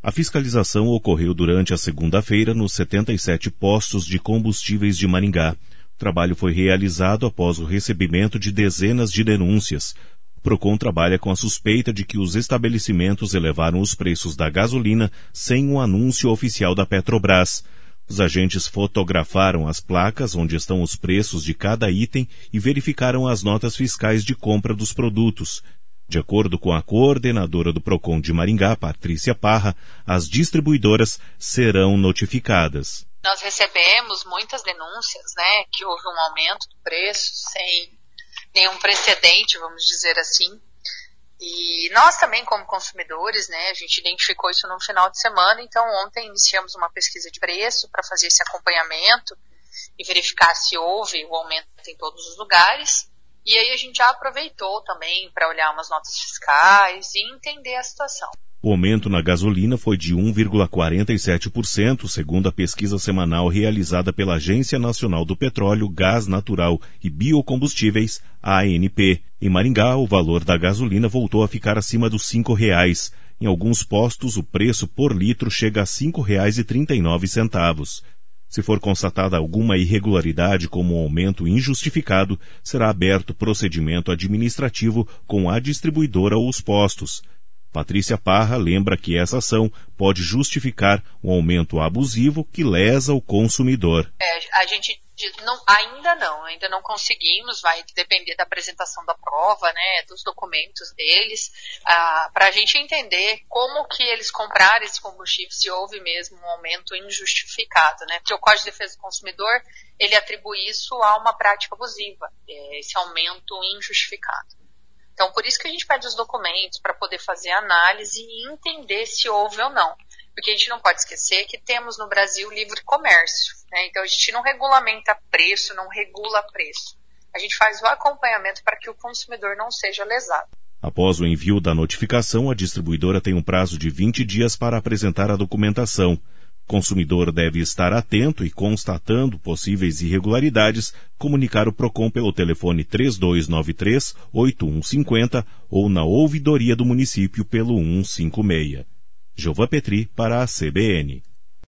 A fiscalização ocorreu durante a segunda-feira nos 77 postos de combustíveis de Maringá. O trabalho foi realizado após o recebimento de dezenas de denúncias. O Procon trabalha com a suspeita de que os estabelecimentos elevaram os preços da gasolina sem um anúncio oficial da Petrobras. Os agentes fotografaram as placas onde estão os preços de cada item e verificaram as notas fiscais de compra dos produtos. De acordo com a coordenadora do Procon de Maringá, Patrícia Parra, as distribuidoras serão notificadas. Nós recebemos muitas denúncias, que houve um aumento do preço sem nenhum precedente, vamos dizer assim. E nós também, como consumidores, a gente identificou isso no final de semana, então ontem iniciamos uma pesquisa de preço para fazer esse acompanhamento e verificar se houve o aumento em todos os lugares. E aí a gente já aproveitou também para olhar umas notas fiscais e entender a situação. O aumento na gasolina foi de 1,47%, segundo a pesquisa semanal realizada pela Agência Nacional do Petróleo, Gás Natural e Biocombustíveis, ANP. Em Maringá, o valor da gasolina voltou a ficar acima dos R$ 5,00. Em alguns postos, o preço por litro chega a R$ 5,39. Se for constatada alguma irregularidade como um aumento injustificado, será aberto procedimento administrativo com a distribuidora ou os postos. Patrícia Parra lembra que essa ação pode justificar um aumento abusivo que lesa o consumidor. A gente ainda não conseguimos, vai depender da apresentação da prova, dos documentos deles, para a gente entender como que eles compraram esse combustível, se houve mesmo um aumento injustificado, Porque o Código de Defesa do Consumidor, ele atribui isso a uma prática abusiva, esse aumento injustificado. Então, por isso que a gente pede os documentos para poder fazer a análise e entender se houve ou não. Porque a gente não pode esquecer que temos no Brasil livre comércio, Então a gente não regulamenta preço, não regula preço. A gente faz o acompanhamento para que o consumidor não seja lesado. Após o envio da notificação, a distribuidora tem um prazo de 20 dias para apresentar a documentação. O consumidor deve estar atento e, constatando possíveis irregularidades, comunicar o Procon pelo telefone 3293-8150 ou na ouvidoria do município pelo 156. Giova Petri para a CBN.